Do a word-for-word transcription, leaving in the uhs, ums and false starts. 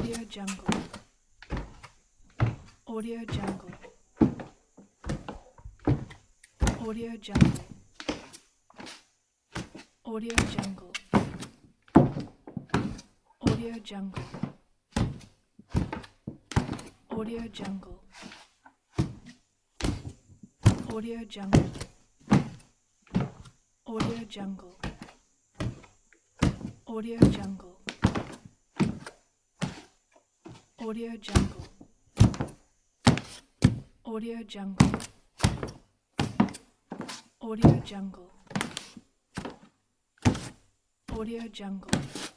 Audio Jungle. Audio Jungle. Audio Jungle. Audio Jungle. Audio Jungle. Audio Jungle. Audio Jungle. Audio Jungle. Audio Jungle. Audio Jungle. Audio Jungle. Audio Jungle. Audio Jungle.